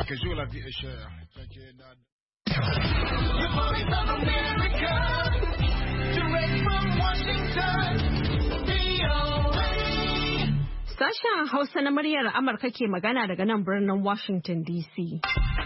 Chaque jour, la vie est chère. Sashen Hausa na muryar Amurka ke magana daga nan birnin Washington DC.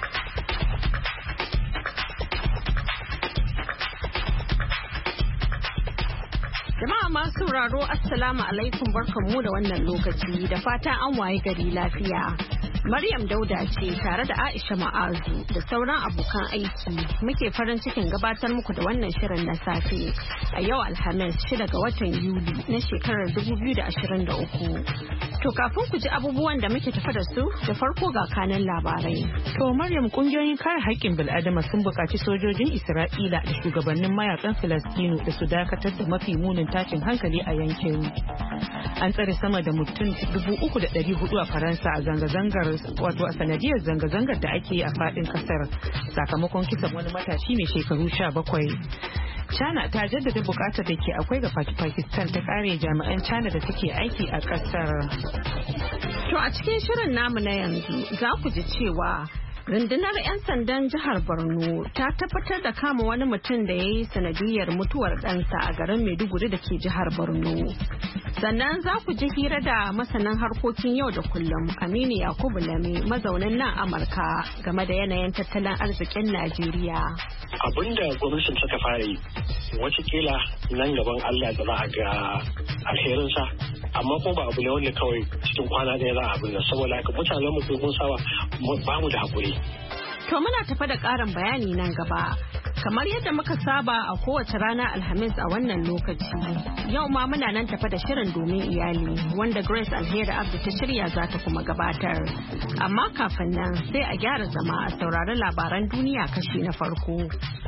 Jama'a masu sauraro Assalamu alaikum barkanmu da wannan lokaci da fata an waye gari lafiya. Maryam Dauda ce tare da Aisha Ma'azu da sauran abokan aiki muke farin cikin gabatar muku da wannan shirin na safe a yau Alhamis 6 ga watan Yuli na shekarar 2023. To kafin ku ji abubuwan da muke tafa da su da farko ga kanan labarai. To Maryam, kungiyoyin kare haƙƙin bil'adama sun buƙaci sojojin Isra'ila da shugabannin mayakan Filistinu da su dakatar da mafi munin tashin hankali a yankin. An tsare sama da mutum 3,400 a Faransa a zanga-zangar wato a sanadiyar zanga-zangar da ake yi a faɗin ƙasar sakamakon kisan wani matashi mai shekaru 17. China ta jaddada bukatar da ke akwai ga Pakistan ta kare jami'an China da take aiki a kasar. To a cikin shirin namu na yanzu za ku ji cewa rundunar 'yan sandan jihar Borno ta tabbatar da kama wani mutum da ya yi sanadiyar mutuwar ɗansa a garin Maiduguri da ke jihar Borno. Sannan za ku ji hira da masanan harkokin yau da kullum Aminu Yakubu Lame mazaunin nan Amurka game da yanayin tattalin arzikin Najeriya. Abinda gwamnatin ta fara yi watakila nan gaban Allah da za a ga alherinsa, amma ko ba abu ne wanda kawai cikin kwana ɗaya za a abin nan, saboda haka mutanen mu mun saba ba mu da hakuri. To muna tafa da ƙarin bayani nan gaba. Kamar yadda muka saba a kowace rana Alhamis a wannan lokaci, yau ma muna nan tafa da shirin domin iyali wanda Grace Alheri Abdu ta shirya za ta kuma gabatar. Amma kafin nan sai a gyara zama a saurari labaran duniya kashi na farko.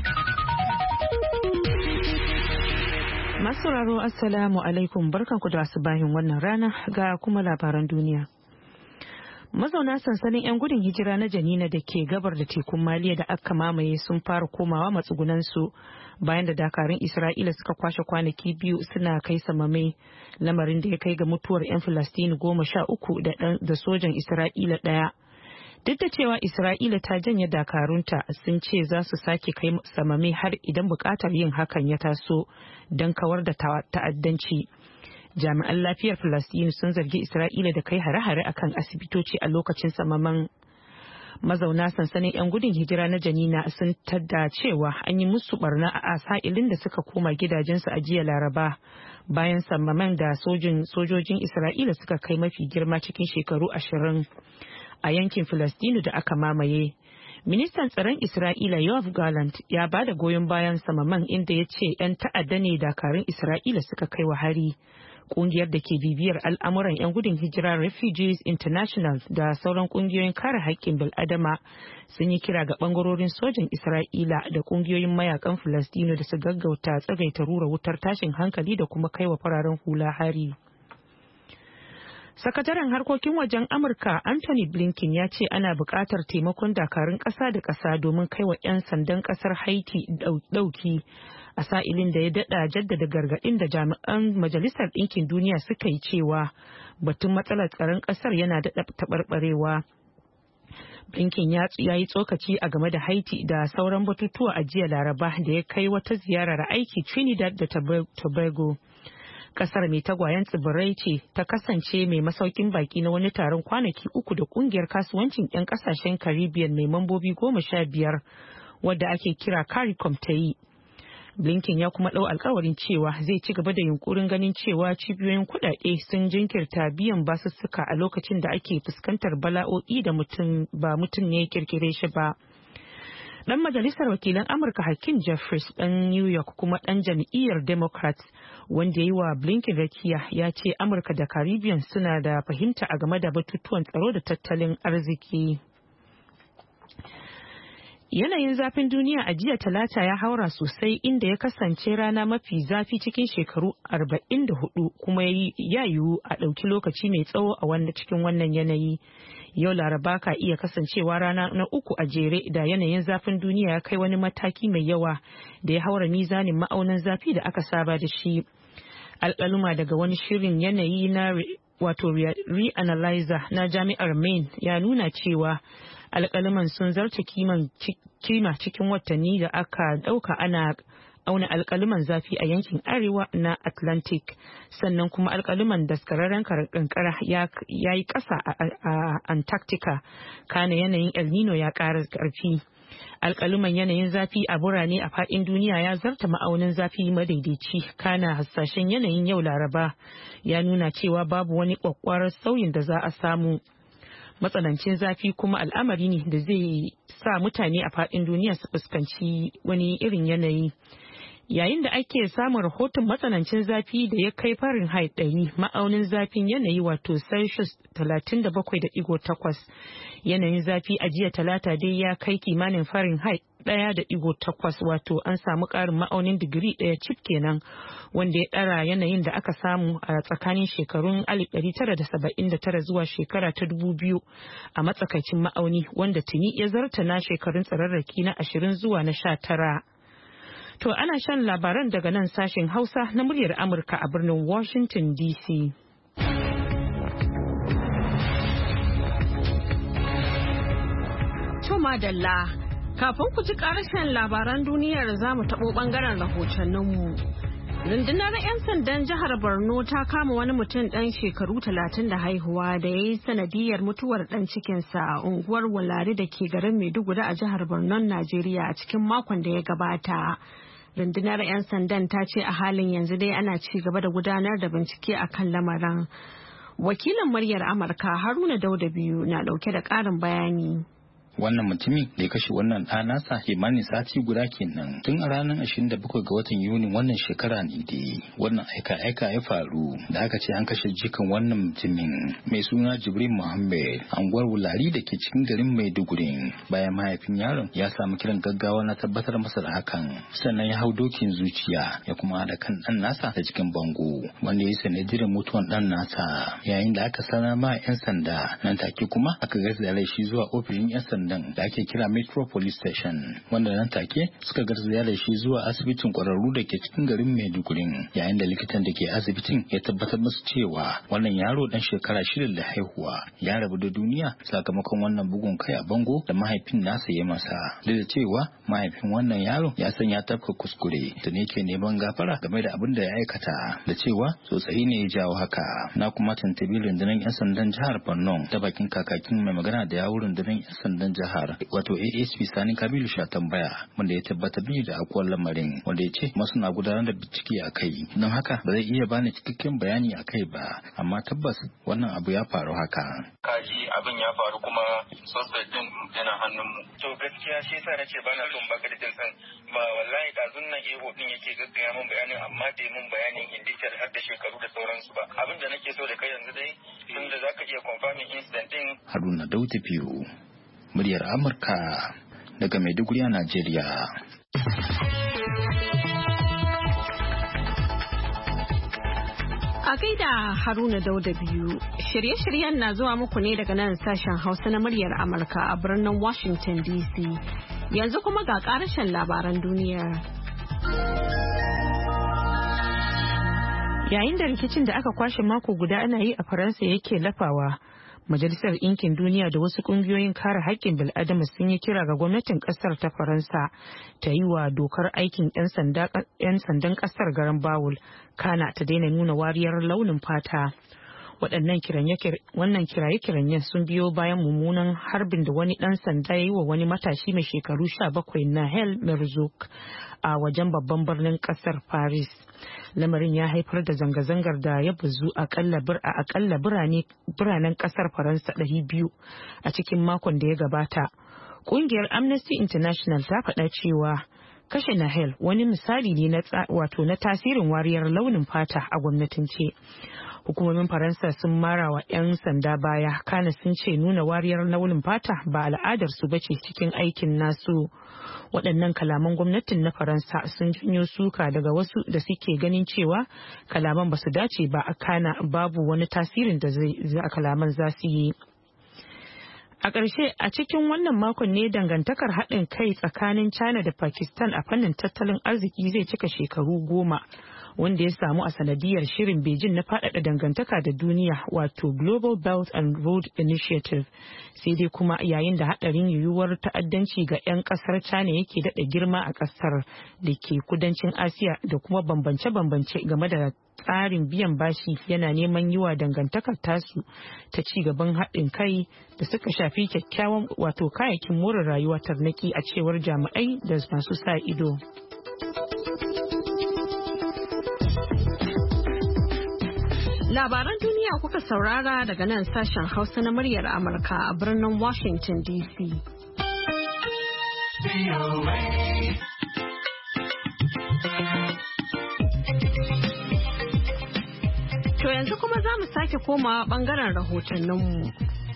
Masauraro Assalamu alaikum, barkanku da asubahin wannan rana ga kuma labaran duniya. Mazauna sansanin 'yan gudun hijira na Janina da ke gabar da tekun Maliya da aka mamaye sun fara komawa matsugunansu bayan da dakarun Isra'ila suka kwashe kwanaki biyu suna kai samame, lamarin da ya kai ga mutuwar 'yan Filistini 13 da sojan Isra'ila 1. Duk da cewa Isra'ila ta janye dakarunta, sun ce za su sake kai samame har idan bukatar yin hakan ya taso don kawar da ta'addanci. Jami'an lafiyar Falastinu sun zargi Isra'ila da kai hare-hare akan asibitoci a lokacin samaman. Mazauna sansanin 'yan gudun hijira na Janina sun tadda cewa an yi musu barna a sa'ilin da suka koma gidajensu a jiya Laraba bayan samaman da sojojin Isra'ila suka kai mafi girma cikin shekaru 20 a yankin Falastinu da aka mamaye. Ministan tsaron Isra'ila Yoav Gallant ya ba da goyon bayan samaman, inda ya ce 'yan ta'adda ne dakarun Isra'ila suka kai wa hari. Kungiyar da ke bibiyar al'amuran 'yan gudun hijira Refugees International da sauran kungiyoyin kare haƙƙin bil'adama sun yi kira ga ɓangarorin sojan Isra'ila da kungiyoyin mayakan Falastino da su gaggauta tsagaita rura wutar tashin hankali da kuma kai wa fararen hula hari. Sakataren harkokin wajen Amurka Anthony Blinken ya ce ana buƙatar taimakon dakarun ƙasa da ƙasa domin kai wa 'yan sandan ƙasar Haiti ɗauki a sa'ilin da ya daɗa jaddada gargaɗin da jami'an Majalisar Ɗinkin Duniya suka yi cewa batun matsalar tsaron ƙasar yana daɗa taɓarɓarewa. Blinken ya yi tsokaci a game da Haiti da sauran batutuwa a jiya Laraba da ya kai wata ziyarar aiki Trinidad da Tobago. Kasar mai tagwayen tsibirai ce ta kasance mai masaukin baki na wani taron kwanaki 3 da kungiyar kasuwancin 'yan kasashen Caribbean mai mambobi 15 wadda ake kira CARICOM ta yi. Blinken ya kuma ɗau alkawarin cewa zai ci gaba da yunkurin ganin cewa cibiyoyin kuɗaɗe sun jinkirta biyan basussuka a lokacin da ake fuskantar bala'o'i da mutum ne ya kirkire shi ba. Dan majalisar wakilan Amurka Hakeem Jeffries ɗan New York kuma ɗan jam'iyyar Democrats wanda ya yi wa Blinken rakiya ya ce Amurka da Caribbean suna da fahimta a game da batutuwan tsaro da tattalin arziki. Yanayin zafin duniya a jiya Talata ya haura sosai, inda ya kasance rana mafi zafi cikin shekaru 44 kuma ya yiwu a ɗauki lokaci mai tsawo a cikin wannan yanayi. Yau Laraba ka iya kasancewa rana na 3 a jere da yanayin zafin duniya ya kai wani mataki mai yawa da ya haura mizanin ma'aunin zafi da aka saba da shi. Alƙaluma daga wani shirin yanayi na wato reanalyzer na jami'ar Maine ya nuna cewa Alƙaliman sun zarta kima cikin watanni da aka ɗauka ana auna alƙaliman zafi a yankin arewa na Atlantic, sannan kuma alƙaliman daskararren kankara ya yi ƙasa a Antarctica, kana yanayin El Nino ya ƙara ƙarfi. Alƙaluman yanayin zafi a birane a faɗin duniya ya zarta ma'aunin zafi madaidaici, kana hasashen yanayin yau Laraba ya nuna cewa babu wani ƙwaƙƙwarar sauyin da za a samu. Matsanancin zafi kuma al'amari ne da zai sa mutane a faɗin duniya su fuskanci wani irin yanayi. Yayin da ake samun rahoton matsanancin zafi da ya kai Fahrenheit 100, ma'aunin zafin yanayi wato Celsius 37.8, yanayin zafi a jiya Talata dai ya kai kimanin Fahrenheit 1.8, wato an samu ƙarin ma'aunin digiri 1 cif kenan, wanda ya ɗara yanayin da aka samu a tsakanin shekarun 1979 zuwa shekara ta 2000 a matsakaicin ma'auni, wanda tuni ya zarta na shekarun tsararraki na 20 zuwa na 19. To ana shan labaran daga nan sashen Hausa na muryar Amurka a birnin Washington DC. To madalla, kafin ku ji ƙarshen labaran duniyar za mu taɓo ɓangaren rahotanninmu. Rundunar 'yan sandan jihar Borno ta kama wani mutum ɗan shekaru 30 da haihuwa da ya yi sanadiyar mutuwar ɗan cikinsa a unguwar Wulari da ke garin Maiduguri a jihar Borno, Najeriya a cikin makon da ya gabata. Rundunar 'yan sandan ta ce a halin yanzu dai ana ci gaba da gudanar da bincike a kan lamarin. Wakilin muryar Amurka Haruna Dauda biyu na ɗauke da ƙarin bayani. Wannan mutumin da ya kashe wannan ɗa nasa kimanin sati guda kenan tun a ranar 27 ga watan Yuni wannan shekara ne dai wannan aika ya faru da aka ce an kashe jikan wannan mutumin mai suna Jibril Muhammad anguwar Wulari da ke cikin garin Maiduguri bayan mahaifin yaron ya samu kiran gaggawa na tabbatar masa da hakan, sannan ya hau dokin zuciya ya kuma haɗa kan ɗan nasa da cikin bango wanda ya sanadiyar mutuwan ɗan nasa. Yayin da aka sanar ma 'yan sanda nan take kuma aka garzaya shi zuwa ofishin 'yan sanda da ake kira Metro Police Station, wanda nan take suka garzaya da shi zuwa asibitin kwararru da ke cikin garin Maiduguri, yayin da likitan da ke asibitin ya tabbatar musu cewa wannan yaro dan shekara 6 da haihuwa ya rabu da duniya sakamakon wannan bugun kai a bango da mahaifin nasa ya masa. Duk da cewa mahaifin wannan yaro ya san ya tafka kuskure da ne ke neman gafara game da abin da ya aikata, da cewa tsotsayi ne ya jawo haka. Na kuma tuntubi rundunar 'yan sandan jihar Borno ta bakin kakakin mai magana da yawun rundunar 'yan sandan jihar wato ASP Sani Kabilu sha tambaya, wanda ya tabbatar da akwai lamarin, wanda ya ce masu na gudanar da bincike a kai, don haka ba zai iya bani cikakken bayani a kai ba, amma tabbas wannan abu ya faru haka. Kaji abin ya faru kuma suspect din yana hannunmu. To gaskiya shi yasa nace bana son baka da san ba, wallahi dazun nan din yake gaggaya mun bayanin, amma bai mun bayanin indicar har da shekaru da sauransu ba. Abin da nake so da kai yanzu dai tunda zaka iya confirming incident din. Haruna Dauda biyu muryar Amurka daga Maiduguri a Najeriya. A gaida Haruna Dauda biyu, shirye-shiryen na zuwa muku ne daga nan sashen Hausa na muryar Amurka a birnin Washington DC. Yanzu kuma ga ƙarashen labaran duniyar. Yayin da rikicin da aka kwashe mako guda ana yi a Faransa yake lafawa, Majalisar Ɗinkin Duniya da wasu ƙungiyoyin kare haƙƙin bil'adama sun yi kira ga gwamnatin ƙasar ta Faransa ta yi wa dokar aikin 'yan sandan ƙasar garan bawul, kana ta daina nuna wariyar launin fata. Wannan kiraye-kiranyen sun biyo bayan mummunan harbin da wani ɗan sanda ya yi wa wani matashi mai shekaru 17 Nahel Merzouk a wajen babban birnin ƙasar Paris. Lamarin ya haifar da zanga-zangar da ya bazu a akalla biranen ƙasar Faransa 200 a cikin makon da ya gabata. Ƙungiyar Amnesty International ta faɗa cewa kashe Nahel wani misali ne na tasirin wariyar launin fata a gwamnatance. Hukumomin Faransa sun mara wa 'yan sanda baya, kana sun ce nuna wariyar launin fata ba al'adarsu ba ce cikin aikin nasu. Waɗannan kalaman gwamnatin na Faransa sun janyo suka daga wasu da suke ganin cewa kalaman ba su dace ba, a kana babu wani tasirin da kalaman za su yi. A ƙarshe, a cikin wannan makon ne dangantakar haɗin kai tsakanin China da Pakistan a fannin tattalin arziki zai cika shekaru 10. wanda ya samu a sanadiyar shirin Beijing na faɗaɗa dangantaka da duniya wato Global Belt and Road Initiative. Sai dai kuma yayin da haɗarin yiwuwar ta'addanci ga 'yan ƙasar China yake daɗa girma a ƙasar da ke kudancin Asiya da kuma bambance-bambance game da tsarin biyan bashi yana neman yi wa dangantakar tasu ta ci gaban haɗin kai da suka shafi kyakkyawan wato kayayyakin more rayuwa tarnaki a cewar jami'ai da masu sa ido. Labaran duniya kuka saurara daga nan sashen Hausa na muryar Amurka a birnin Washington DC. To yanzu kuma za mu sake komawa bangaren rahotanninmu.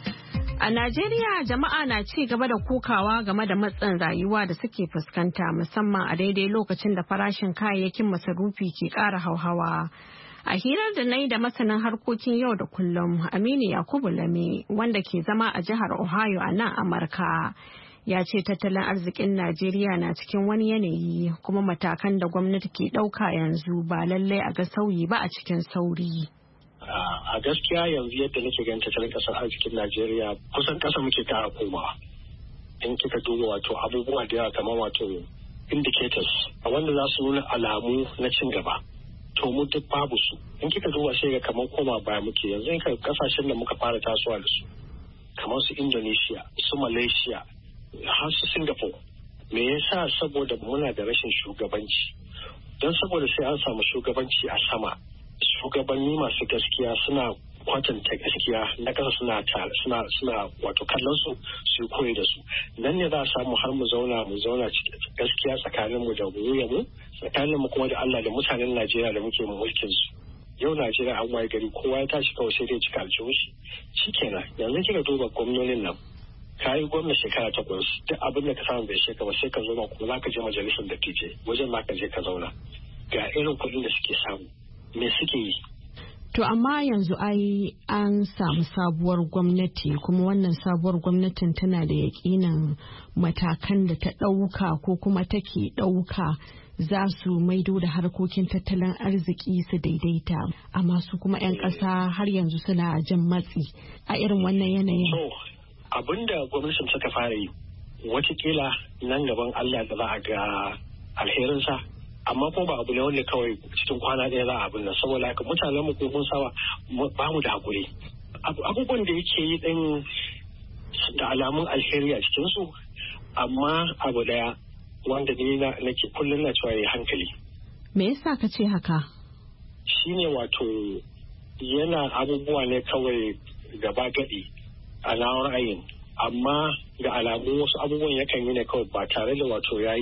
A Najeriya jama'a na ci gaba da kokawa game da matsin rayuwa da suke fuskanta musamman a daidai lokacin da farashin kayayyakin masarufi ke ƙara hauhawa. A hirar da na yi da masanin harkokin yau da kullum Aminu Yakubu Lame wanda ke zama a jihar Ohio a nan Amurka. Ya ce tattalin arzikin Najeriya na cikin wani yanayi kuma matakan da gwamnati ke ɗauka yanzu ba lallai a ga sauyi ba a cikin sauri. A gaskiya yanzu yadda nake ganin tattalin ƙasar arzikin Najeriya kusan ƙasa muke kara komawa. In kika duba wato abubuwa da yawa kamar wato indicators a wanda za su nuna alamu na cin gaba. To mu duk babu su. In kika duba sai ga kamar koma baya muke yanzu in ka kasashen da muka fara tasowa da su kamar su Indonesia, su Malaysia, har su Singapore. Me yasa? Saboda muna da rashin shugabanci. Don saboda sai an samu shugabanci a sama. Shugabanni masu gaskiya suna kwatanta gaskiya na ƙasa suna wato kallon su yi koyi da su. Nan ne za a samu har mu zauna gaskiya tsakaninmu da mu tsakaninmu kuma da Allah da mutanen Najeriya da muke mulkin su. Yau Najeriya an waye gari kowa ya tashi kawai sai dai cika aljihun shi kenan. Yanzu kika duba gwamnonin nan ka yi gwamna shekara 8 duk abin da ka samu bai shekara sai ka zauna kuma za ka je majalisar da tije wajen ma ka je ka zauna ga irin kuɗin da suke samu me suke yi. To amma yanzu ai an samu sabuwar gwamnati kuma wannan sabuwar gwamnatin tana da yaƙinin matakan da ta ɗauka ko kuma take ɗauka za su maido da harkokin tattalin arziki su daidaita amma su kuma 'yan ƙasa har yanzu suna jan matsi a irin wannan yanayin. Abin da gwamnatin suka fara yi watakila nan gaban Allah da za a ga alherinsa amma ko ba abu ne wanda kawai cikin kwana ɗaya za a abin nan saboda haka mutanen mu ko mun saba ba mu da hakuri abubuwan da yake yi ɗin da alamun alheri a cikin su amma abu ɗaya wanda ni nake kullum na cewa yayi hankali. Me yasa ka ce haka? Shine wato yana abubuwa ne kawai gaba gadi a nawar ra'ayin amma ga alamu wasu abubuwan yakan yi ne kawai ba tare da wato ya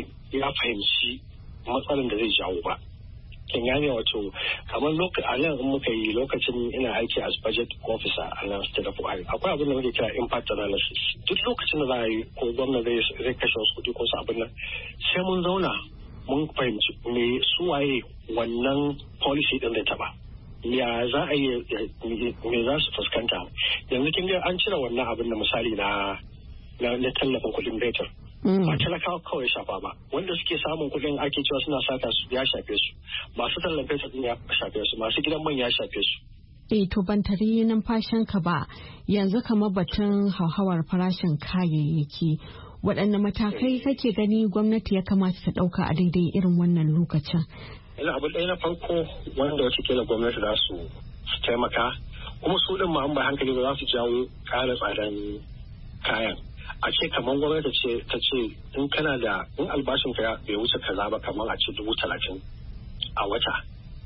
fahimci matsalar da zai jawo ba. Kin gane wato kamar a nan in muka yi lokacin ina aiki as budget officer a nan state of Ohio akwai abin da muke kira impact analysis duk lokacin da za a yi ko gwamna zai kashe wasu kuɗi ko su abin nan sai mun zauna mun fahimci me suwaye wannan policy din da taba ya za a yi me za su fuskanta yanzu kin ga an cire wannan abin da misali na tallafin kuɗin betur. Ba talakawa kawai shafa ba wanda suke samun kuɗin ake cewa suna sata su ya shafe su masu tallafin su ya shafe su masu gidan man ya shafe su. To ban tari numfashin ka ba yanzu kamar batun hauhawar farashin kayayyaki waɗanne matakai kake gani gwamnati ya kamata ta ɗauka a daidai irin wannan lokacin? Ina abu ɗaya na farko wanda wata kila gwamnati za su taimaka kuma su ɗin ma an ba hankali ba za su jawo ƙara tsadan kayan. A ce kamar gwamnati ta ce in kana da in albashin ka bai wuce kaza ba kamar a ce 30,000 a wata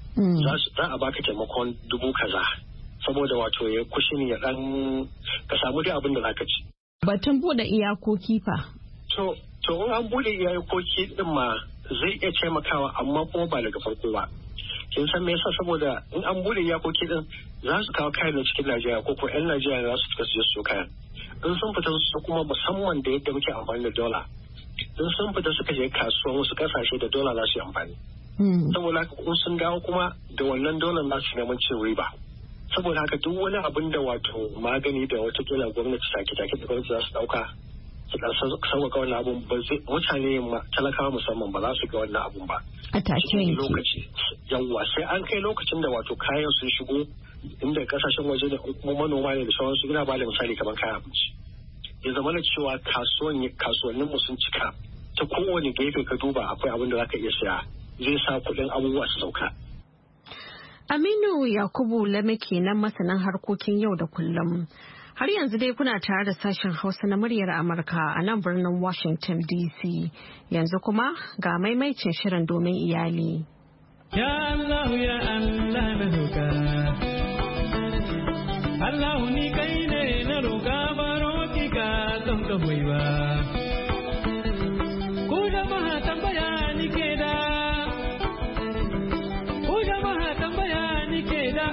za a baka taimakon 10,000 kaza saboda wato ya kushin ya dan ka samu dai abin da zaka ci. Batun bude iyakoki fa. To in an bude iyakoki din ma zai iya taimakawa amma kuma ba daga farko ba. Kin san me yasa saboda in an bude iyakoki din za su kawo kayan cikin Najeriya ko 'yan Najeriya za su fita su kayan. In sun fita su kuma musamman da yadda muke amfani da dola in sun fita suka je kasuwan wasu kasashe da dola za su yi amfani saboda haka in sun dawo kuma da wannan dolar za su neman cin riba saboda haka duk wani abin da wato magani da watakila gwamnati take da gwamnati za su dauka su dan sauƙaƙa wannan abun ba zai mutane talakawa musamman ba za su ga wannan abun ba a take lokaci yawwa sai an kai lokacin da wato kayan sun shigo inda kasashen waje da kuma manoma ne da sauransu. Ina ba da misali kamar kayan abinci ya zama da cewa kasuwannin mu sun cika ta kowane gefe ka duba akwai abin da zaka iya siya zai sa kuɗin abubuwa su sauka. Aminu Yakubu Lame kenan masanan harkokin yau da kullum. Har yanzu dai kuna tare da sashen Hausa na muryar Amurka a nan birnin Washington DC. Yanzu kuma ga maimaicin shirin domin iyali. Ya Allah ya Allah na roƙa. Allah ni kai ne na roƙa baro ki ka don ka hoyi ba. Ku jama'a tambaya ni ke da. Ku jama'a tambaya ni ke da.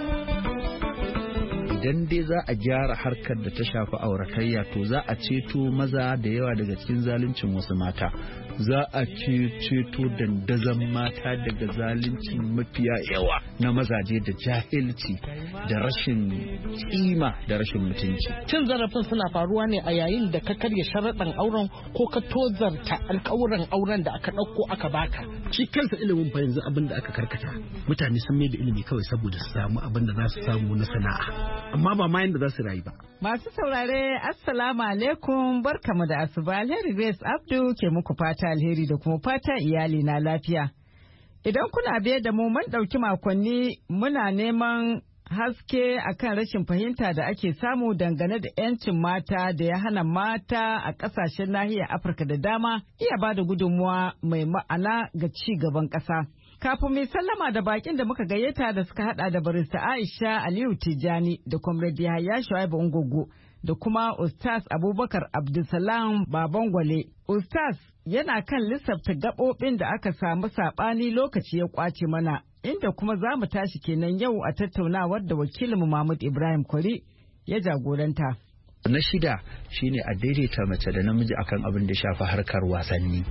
Idan dai za a gyara harkar da ta shafi auratayya to za a ceto maza da yawa daga cikin zaluncin wasu mata. Za a ceto dandazon mata daga zaluncin mafiya yawa na mazaje da jahilci da rashin kima da rashin mutunci. Cin zarafin suna faruwa ne a yayin da ka karya sharaɗin auren ko ka tozarta alƙawuran auren da aka ɗauko aka baka. Shi kansa ilimin fa yanzu abin da aka karkata mutane sun mai da ilimi kawai saboda su samu abin da za su samu na sana'a amma ba ma yanda za su rayu ba. Masu saurare assalamu alaikum barkamu da asuba. Alheri Grace Abdu ke muku fata alheri da kuma fata iyali na lafiya. Idan kuna biye da mu mun ɗauki makonni muna neman haske akan rashin fahimta da ake samu dangane da 'yancin mata da ya hana mata a ƙasashen nahiyar Afirka da dama iya ba da gudunmuwa mai ma'ana ga ci gaban ƙasa. Kafin mai sallama da bakin da muka gayyata da suka hada da barista Aisha Aliyu Tijani da Comrade Yahaya Shuaibu Ungogo da kuma Ustaz Abubakar Abdulsalam Babangwale. Ustaz yana kan lissafta gaɓoɓin da aka samu saɓani lokaci ya ƙwace mana, inda kuma za mu tashi kenan yau a tattaunawar da wakilinmu Mahmud Ibrahim Kwari ya jagoranta. Na shida shine a daidaita mace da namiji akan abin da shafi harkar wasanni.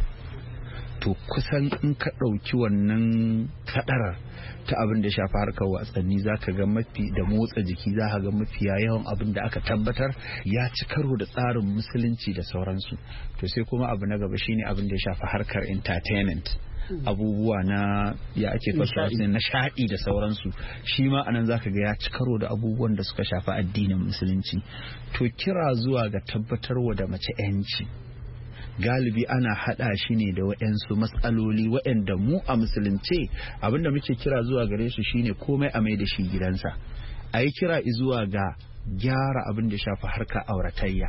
To kusan in ka ɗauki wannan kaɗarar ta abin da shafi harkar wasanni za ka ga mafi da motsa jiki za ka ga mafiya yawan abin da aka tabbatar ya ci karo da tsarin musulunci da sauransu. To sai kuma abu na gaba shine abin da ya shafi harkar entertainment. Abubuwa na ya ake fasa na shaɗi da sauransu shi ma anan zaka ga ya ci karo da abubuwan da suka shafi addinin musulunci. To kira zuwa ga tabbatarwa da mace 'yanci galibi ana hada shi ne da waɗansu matsaloli waɗanda mu a musulunce abinda muke kira zuwa gare su shine komai a mai da shi gidansa. A yi kira zuwa ga gyara abin da shafi harkar auratayya.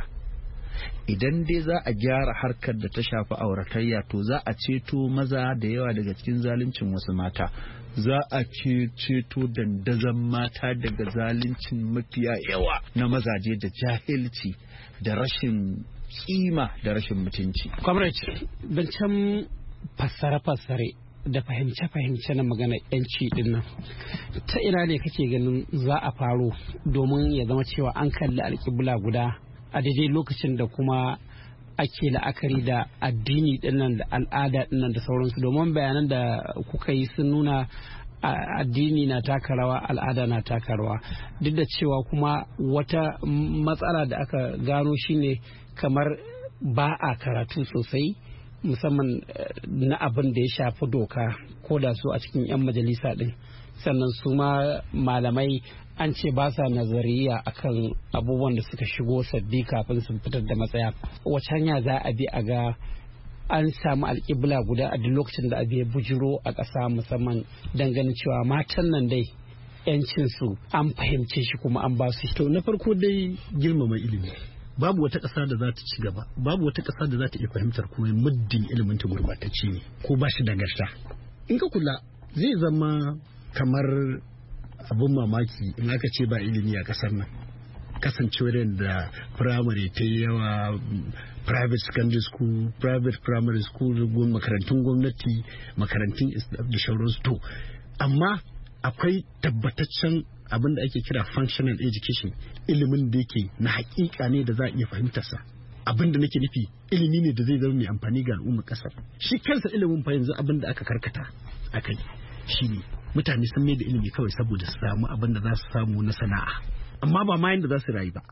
Idan dai za a gyara harkar da ta shafi auratayya to za a ceto maza da yawa daga cikin zaluncin wasu mata. Za a ceto dandazon mata daga zaluncin mafiya yawa na mazaje da jahilci da rashin kima da rashin mutunci. Comrade, zancen fassare-fassare da fahimce-fahimce na magana yanci din nan ta ina ne kake ganin za a faro domin ya zama cewa an kalli alƙibla guda a daidai lokacin da kuma ake la'akari da addini dinnan da al'ada dinnan da sauransu, domin bayanan da kuka yi sun nuna addini na taka rawa, al'ada na taka rawa, duk da cewa kuma wata matsala da aka gano shine kamar ba a karatu sosai musamman na abin da ya shafi doka ko da su a cikin 'yan majalisa din, sannan su ma malamai an ce ba sa nazariya akan abubuwan da suka shigo sabbi kafin su fitar da matsaya. Wace hanya za a bi a ga an samu alƙibla guda a duk lokacin da abu ya bujiro a ƙasa, musamman dangane cewa matan nan dai 'yancinsu an fahimce shi kuma an ba su. To na farko dai girmama ilimi. Babu wata ƙasa da za ta ci gaba, babu wata ƙasa da za ta iya fahimtar kuma muddin ilimin ta gurbatacce ne ko ba shi nagarta. In ka kula zai zama kamar abin mamaki in aka ce ba ilimi a ƙasar nan. Kasancewar da firamare ta yawa, private secondary school, private primary school, makarantun gwamnati, makarantun da shauransu to. Amma akwai tabbataccen abin da ake kira functional education, ilimin da yake na hakika ne da za a iya fahimtarsa. Abin da nake nufi ilimi ne da zai zama mai amfani ga al'ummar kasar. Shi kansa ilimin fa yanzu abin da aka karkata akai shine mutane sun mai da ilimi kawai saboda su samu abin da za su samu na sana'a amma ba ma yanda za su rayu ba.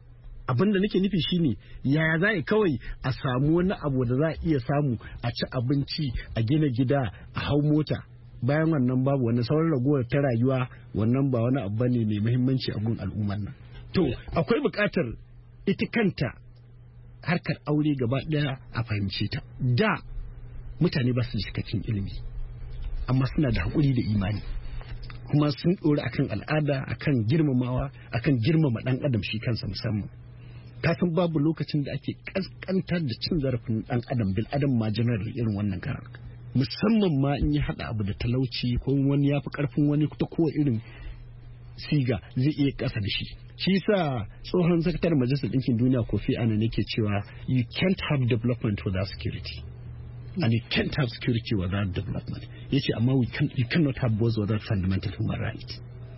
abin da nake nufi shine yaya za a kawai a samu wani abu da za a iya samu a ci abinci a gina gida a hau mota bayan wannan babu wani sauran ragowar ta rayuwa wannan ba wani abu bane mai muhimmanci a gun al'ummar nan. To akwai buƙatar ita kanta harkar aure gaba ɗaya a fahimce ta. Da mutane ba su da cikakken ilimi amma suna da haƙuri da imani kuma sun ɗora akan al'ada akan girmamawa akan girmama ɗan adam shi kansa musamman. Kasan babu lokacin da ake ƙasƙantar da cin zarafin ɗan adam bil adam ma general irin wannan karar. Musamman ma in ya haɗa abu da talauci ko wani ya fi ƙarfin wani ta kowa irin siga zai iya ƙasa da shi. Shi sa tsohon sakataren majalisar ɗinkin duniya Kofi Annan yake cewa you can't have development without security and you can't have security without development. Yace amma you cannot have both without fundamental human rights.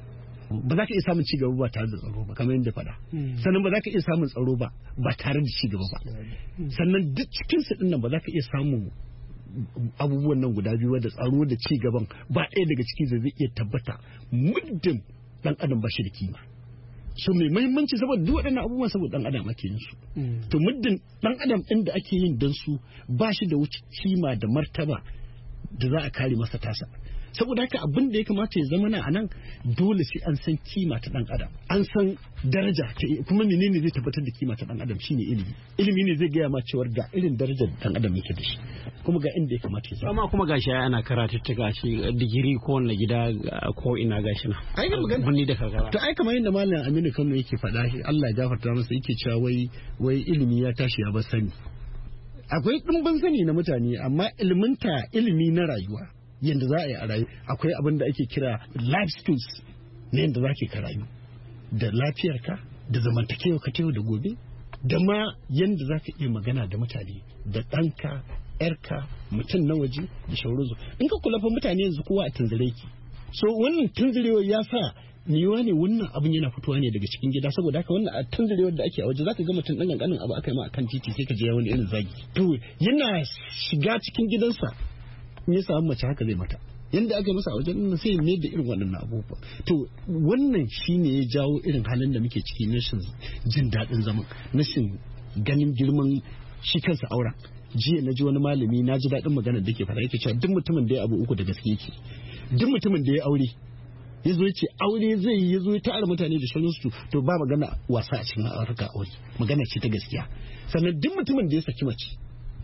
Ba za ka iya samun cigaba ba tare da tsaro ba kamar yadda faɗa. Sannan ba za ka iya samun tsaro ba tare da cigaba ba. Sannan duk cikin su ɗin nan ba za ka iya samun abubuwan nan guda biyu da tsaro da cigaban ba ɗaya daga cikin zai iya tabbata muddin ɗan adam ba shi da kima. So mai muhimmanci saboda duk waɗannan abubuwan saboda ɗan adam ake yin su. To muddin ɗan adam ɗin da ake yin don su ba shi da wuce kima da martaba da za a kare masa tasa. Saboda haka abin da ya kamata ya zama na a nan dole sai an san kima ta dan adam an san daraja ta kuma menene zai tabbatar da kima ta dan adam shine ilimi ne zai gaya ma cewar ga irin darajar dan adam yake da shi kuma ga inda ya kamata ya zama amma kuma gashi ana karatuttuka shi digiri ko wanne gida ko ina gashi na ai ga magana bunni da kaga to ai kamar yadda malam Aminu Kano yake faɗa shi Allah ya gafarta masa yake cewa wai ilimi ya tashi ya bar sani akwai dimbin sani na mutane amma ilimi na rayuwa yadda za a yi a rayu akwai abin da ake kira life skills na yadda za ka rayu da lafiyarka da zamantakewa ka da gobe da ma yadda za ka iya magana da mutane da ɗanka yarka mutum na waje da shauransu in ka kula fa mutane yanzu kowa a tunzire ki so wannan tunzirewar ya sa niwa ne wannan abin yana fitowa ne daga cikin gida saboda haka wannan a tunzirewar da ake a waje zaka ga mutum ɗan ƙanƙanin abu aka yi ma akan titi sai ka je wani irin zagi to yana shiga cikin gidansa ya samu mace haka zai mata yanda aka masa a wajen nan sai ne da irin waɗannan abubuwa to wannan shine ya jawo irin halin da muke ciki na shin jin daɗin zaman na shin ganin girman shi kansa auren jiya na ji wani malami na ji daɗin magana da ke fara yake cewa duk mutumin da ya abu uku da gaske yake duk mutumin da ya aure ya zo ce aure zai yi ya zo ya tara mutane da shanunsu to ba magana wasa a cikin harkar aure magana ce ta gaskiya sannan duk mutumin da ya saki mace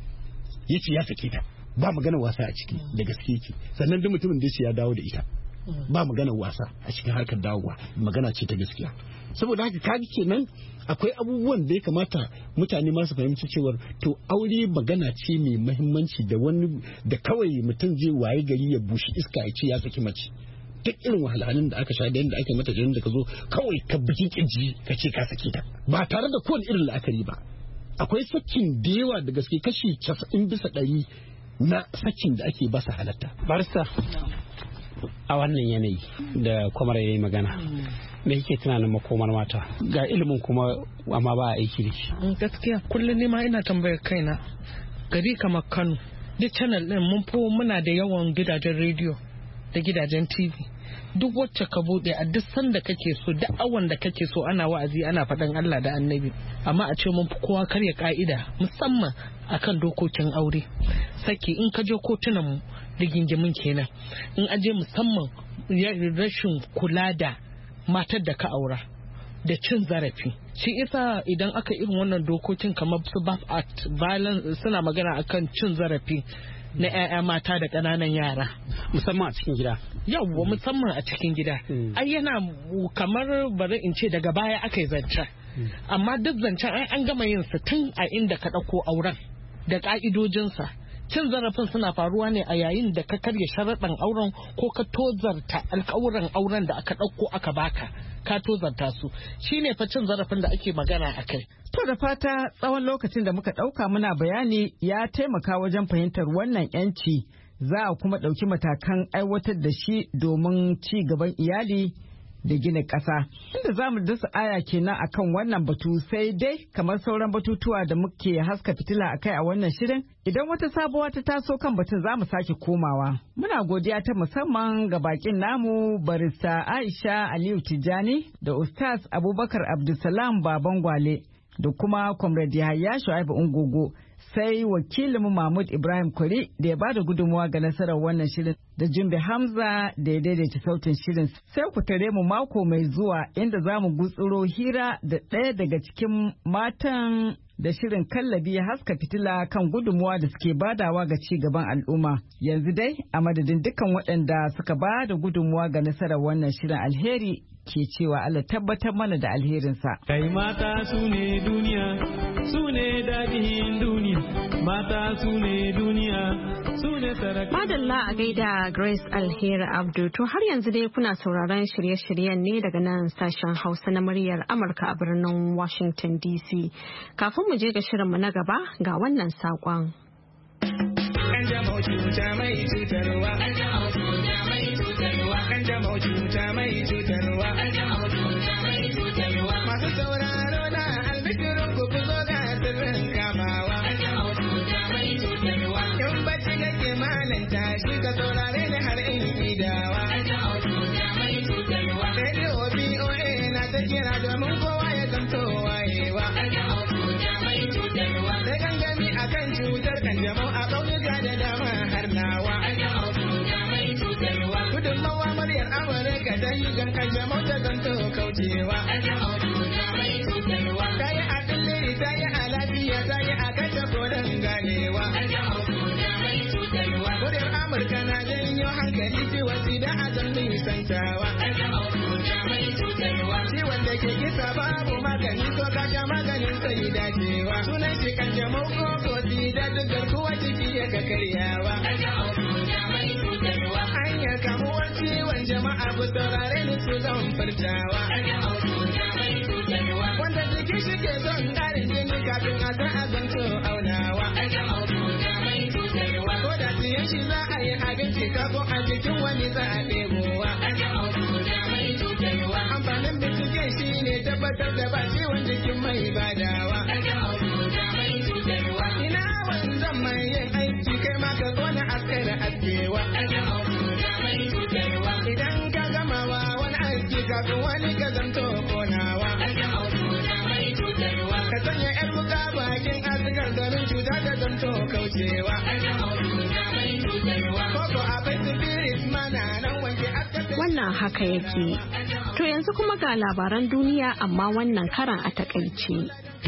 ya ce ya sake ta ba magana wasa a ciki da gaske yake sannan duk mutumin da ya dawo da ita ba magana wasa a cikin harkar dawowa magana ce ta gaskiya saboda haka kaga kenan akwai abubuwan da ya kamata mutane masu fahimci cewar to aure magana ce mai muhimmanci da wani da kawai mutum zai waye gari ya bushi iska ya ce ya saki mace duk irin wahalhalun da aka sha da yadda aka mata da ka zo kawai ka biki kirji ka ce ka saki ta ba tare da kowane irin la'akari ba akwai sakin da yawa da gaske kashi 90% na sakin da ake basa halatta. Barista a wannan yanayi da kwamar ya yi magana me yake tunanin makomar mata ga ilimin kuma amma ba a aiki da shi. Gaskiya kullum ne ma ina tambayar kaina gari kamar Kano duk channel din muna da yawan gidajen rediyo da gidajen TV duk wacce ka bude a duk sanda kake so duk awan da kake so ana wa'azi ana faɗan Allah da Annabi amma a ce mun fi kowa karya ka'ida musamman akan dokokin aure saki in ka je kotunan mu rigingimin kenan in aje musamman rashin kula da matar da ka aura da cin zarafi shi isa idan aka irin wannan dokokin kamar su BAF Act suna magana akan cin zarafi na 'ya'ya mata da ƙananan yara musamman a cikin gida yawwa musamman a cikin gida ai yana kamar bari in ce daga baya aka yi zancen amma duk zancen ai an gama yin sa tun a inda ka ɗauko auren da ƙa'idojinsa cin zarafin suna faruwa ne a yayin da ka karya sharaɗin auren ko ka tozarta alƙawuran auren da aka ɗauko aka baka ka tozarta su shine fa cin zarafin da ake magana a kai. To da fata tsawon lokacin da muka ɗauka muna bayani ya taimaka wajen fahimtar wannan 'yanci za a kuma ɗauki matakan aiwatar da shi domin ci gaban iyali da gina ƙasa. Inda za mu dasa aya kenan akan wannan batu sai dai kamar sauran batutuwa da muke haska fitila a kai a wannan shirin idan wata sabuwa ta taso kan batun za mu sake komawa. Muna godiya ta musamman ga bakin namu barista Aisha Aliyu Tijjani da Ustaz Abubakar Abdulsalam Baban Gwale da kuma Comrade Yahaya Shu'aibu Ungogo, sai wakilin Mahmud Ibrahim Kwari da ya bada gudunmuwa ga nasarar wannan shirin, da Jumbe Hamza da ya daidaita sautin shirin. Sai ku tare mu mako mai zuwa inda za mu gutsuro hira da ɗaya daga cikin matan da shirin kallabi ya haska fitila kan gudunmuwa da suke badawa ga ci gaban al'umma. Yanzu dai a madadin dukkan waɗanda suka ba da gudunmuwa ga nasarar wannan shirin, alheri ke cewa Allah tabbatar mana da alherinsa. Kai mata su ne duniya, su ne daɗin duniya, mata su ne duniya, su ne sarki. Madalla a gaida Grace Alheri Abdu. To har yanzu dai kuna sauraron shirye-shiryen ne daga nan sashen Hausa na muryar Amurka a birnin Washington DC. Kafin mu je ga shirinmu na gaba ga wannan saƙon. Kanjamau cuta mai cutarwa. Kanjamau cuta mai cutarwa. Kanjamau cuta mai cutarwa. Kanjamau cuta mai cutarwa. Masu sauraro na albishirin ku zo ga sirrin kamawa. Kanjamau cuta mai cutarwa. In bacci kake malanta shi ka saurare ni har in gidawa. Kanjamau cuta mai cutarwa. Radio BOA na ta kira domin kowa ya zanto wayewa. Kanjamau cuta mai cutarwa. Da gangami akan cutar kanjamau a ƙauyuka da dama har nawa. Gudunmawa muryar Amurka ta yi gan kanjamau ta zanto kaucewa. Ta yi a ɗilliri, ta yi a lafiya, ta yi a kashe koren ganewa. Muryar Amurka na janyo hankali ciwon sida a zan nisantawa. Ciwon da ke kisa babu magani ko kasha maganin sai dacewa. Sunan shi kanjamau ko sida duk garkuwa ciki ya ka karyawa. Hanyar kamuwar ciwon jama'a ku saurare ni su zan furtawa. Wanda jiki shi ke son ƙarin jini kafin a san a zanto aunawa. Ko da siyan shi za a yi abinci kafin a jikin wani za a ɗebowa. Amfanin binciken shi ne tabbatar da ba ciwon jikin mai badawa. Ina wanzan mai yin aiki kai ma ka kona askara askewa. Idan ka gamawa wani aiki kafin wani ka zanto konawa. Ka sanya yar wuka bakin askar garin cuta ta zanto kaucewa. Koko abai spirit mana nan wanke askar. Wannan haka yake. To yanzu kuma ga labaran duniya amma wannan karan a takaice.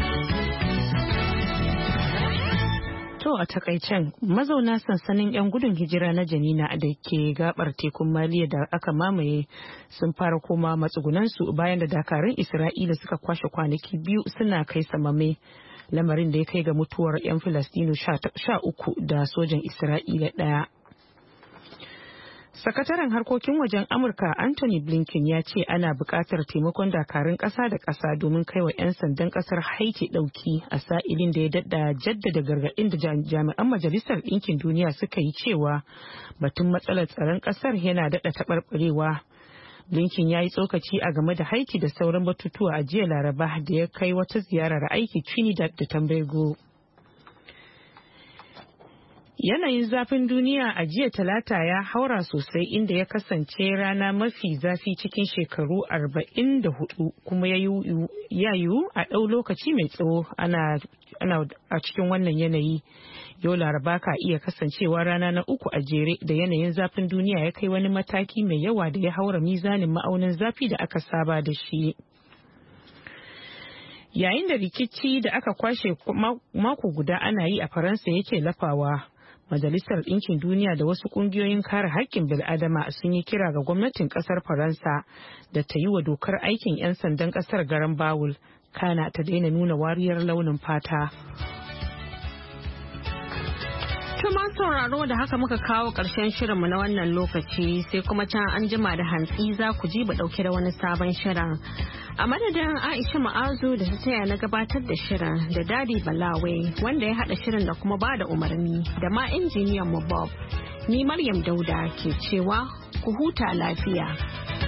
To a takaicen mazauna sansanin 'yan gudun hijira na Janina da ke gabar tekun Maliya da aka mamaye sun fara koma matsugunansu bayan da dakarun Isra'ila suka kwashe kwanaki biyu suna kai samame, lamarin da ya kai ga mutuwar 'yan Filistinu 13 da sojan Isra'ila 1. Sakataren harkokin wajen Amurka Anthony Blinken ya ce ana buƙatar taimakon dakarun ƙasa da ƙasa domin kaiwa 'yan sandan ƙasar Haiti ɗauki a sa'ilin da ya jaddada gargaɗin da jami'an Majalisar Ɗinkin Duniya suka yi cewa batun matsalar tsaron ƙasar yana daɗa taɓarɓarewa. Blinken ya yi tsokaci a game da Haiti da sauran batutuwa a jiya Laraba da ya kai wata ziyarar aiki Trinidad da Tobago. Yanayin zafin duniya a jiya Talata ya haura sosai inda ya kasance rana mafi zafi cikin shekaru 44 kuma ya yiwu a ɗau lokaci mai tsawo ana a cikin wannan yanayi. Yau Laraba ka iya kasancewa rana na uku a jere da yanayin zafin duniya ya kai wani mataki mai yawa da ya haura mizanin ma'aunin zafi da aka saba da shi. Yayin da rikici da aka kwashe mako guda ana yi a Faransa yake lafawa, Majalisar Ɗinkin Duniya da wasu ƙungiyoyin kare haƙƙin bil'adama sun yi kira ga gwamnatin ƙasar Faransa da ta yi wa dokar aikin 'yan sandan ƙasar garan bawul, kana ta daina nuna wariyar launin fata. Tuma sauraro da haka muka kawo ƙarshen shirinmu na wannan lokaci, sai kuma can an jima da hantsi za ku ji ba ɗauke da wani sabon shirin. A madadin Aisha Ma'azu da ta taya na gabatar da shirin da Dadi Balawe wanda ya haɗa shirin da kuma ba da umarni da ma injiniyan mu Bob. Ni Maryam Dauda ke cewa ku huta lafiya.